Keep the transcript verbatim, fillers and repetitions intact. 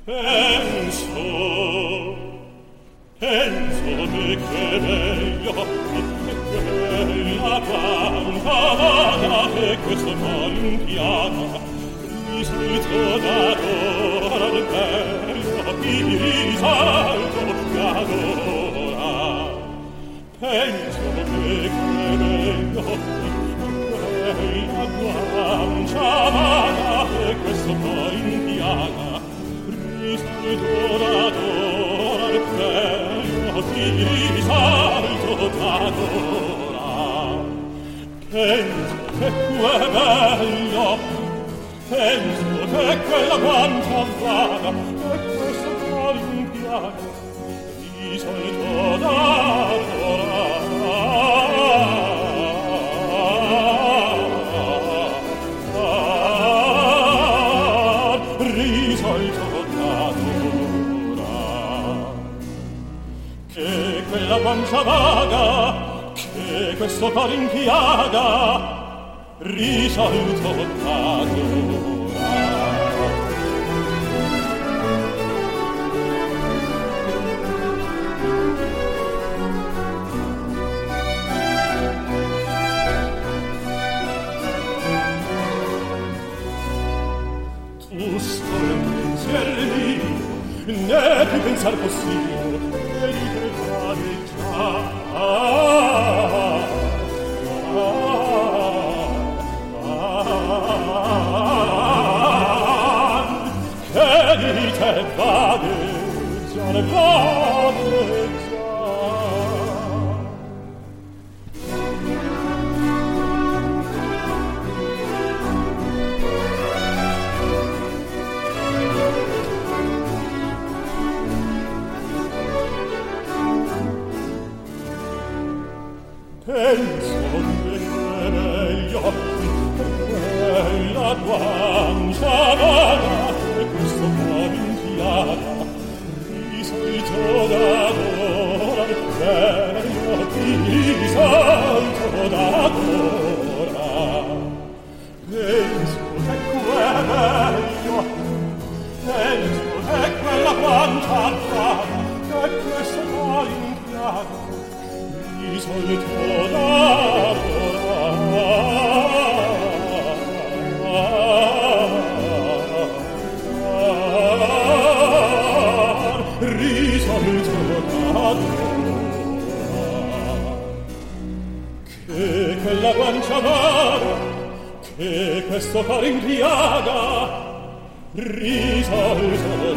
Penso, penso che che meglio, che la quanta vada che questo cuore impiaga, risalto d'adora del bello, mi risalto d'adora. Penso che che meglio, che la quanta vada che questo cuore impiaga, risalto d'adora del bello, mi risalto d'adora. Penso che è bello, penso che quella guancia vada, e questo cuore impiaga, risalto d'adora. Che quella guancia vaga, che questo cor in piaga, risalto d'adora. Tu solo in pensier mio, né più pensar possibile, e di te vale già. Ah, ah, ah, che di te vale già, ne vale già. Penso che è meglio quella guancia vaga e questo cuore in piaga, risalto d'adora del bello, risalto d'adora. Penso che è meglio, penso che quella guancia vaga e questo cuore in piaga, risalto d'adora. Risalto d'adora. Che quella guancia vaga, che questo cuore in piaga, risalto